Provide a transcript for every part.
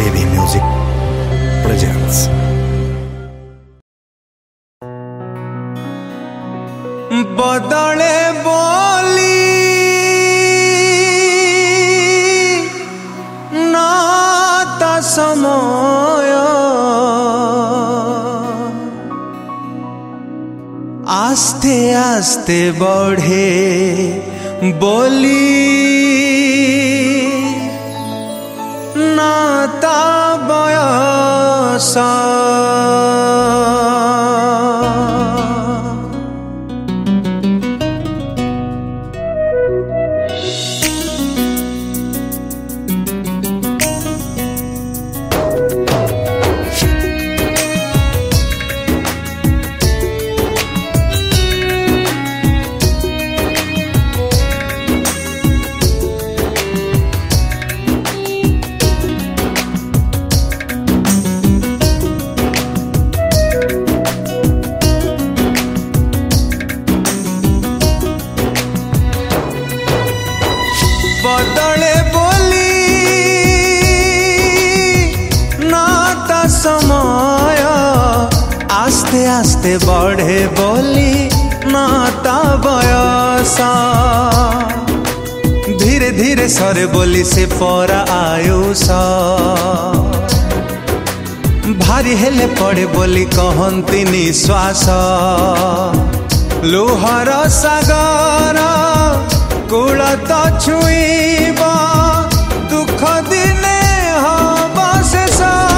JB Music presents. बदले बोली नाता समय आस्ते आस्ते बढ़े बोली नाता बयस बदले बोली नाता समय आस्ते आस्ते बढ़े बोली नाता बयस धीरे धीरे सरे बोली से पर आयुष भारी हेले पड़े बोली कहती निश्वास लुहर सागर कूल तो छुईब दुख दिने हम शेष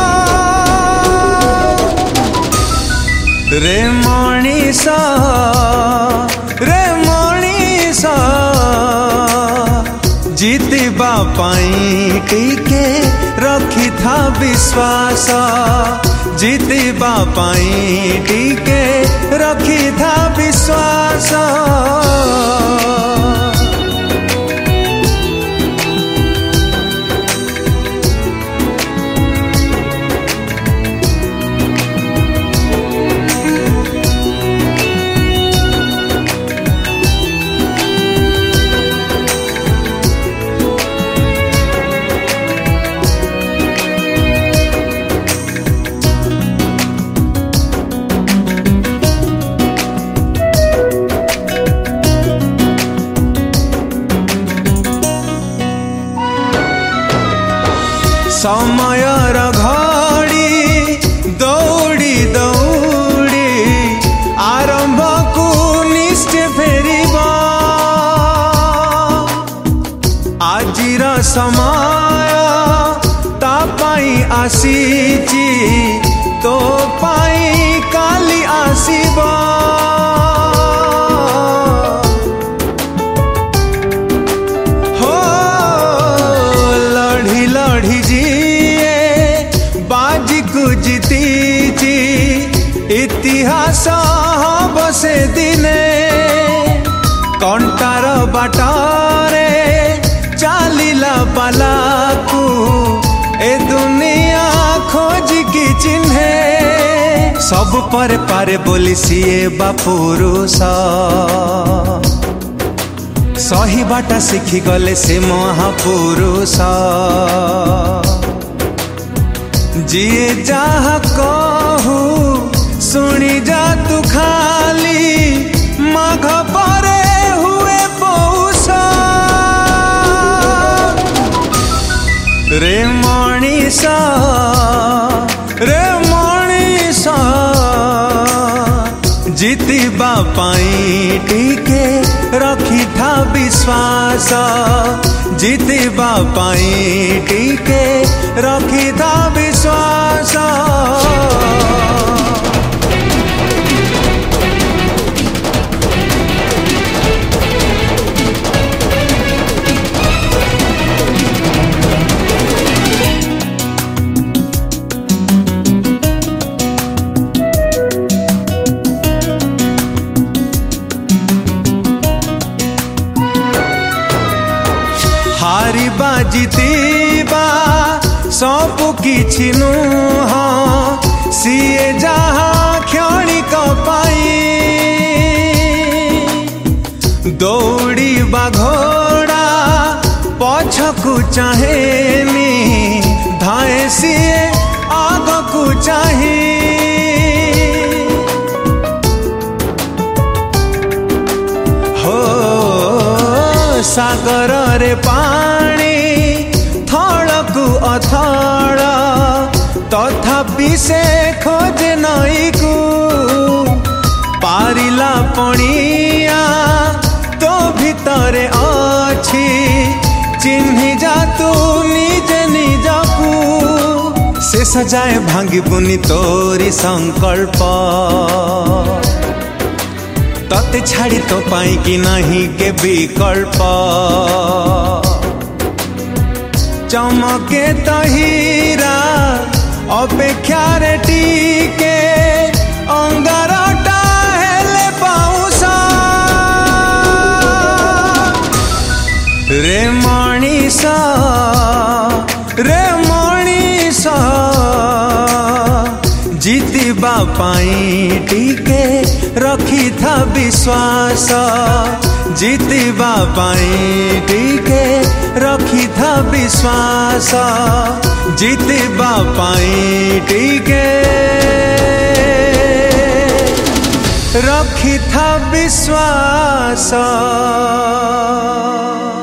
रे मनीष जीतिबा पाई टिके रखी था विश्वास जीतिबा पाई टिके रखी था विश्वास समयर घड़ी दौड़ी दौड़ी आरंभ को निष्ठ फेरिब आजिर समय ता पाई आसीची तो पाई काली आसीब इतिहास बसे दिने कंटार बाटारे चालीला बालाकू ए दुनिया खोज की चिन्हे सब पर पारे बोली सीए बापुरुष सही बाटा शिखी गले से महापुरुष जिए जहाँ कहू सुनी जा तू खाली माघ परे हुए पौष रे मनीष जीतिबा पाई टिके रखी था विश्वास जीतिबा पाई टिके रखी था विश्वास हारिबा जीतिबा सब किछि नुह सीए जहाँ क्षणिक पाई दौड़ीबा घोड़ा पछकु चाहेनी धाए सीए आग को चाही हो सागर रे पानी थळकु अथळ तथापि से खोजे नई को पारिला पणिया तो भितरे अछि चिन्हि जा तू निजे निजकू से सजाए भांगी बुनी तोरी संकल्प तते छाड़ी तो पाई कि नहीं के विकल्प चमके तो हीरा अपेक्षा रे टीके अंगारटा हेले पाउसा रे मणिसा जीतिबा पाई टीके रखी था विश्वास जीतिबा पाई टीके रखी था विश्वास जीतिबा पाई टीके रखी था विश्वास।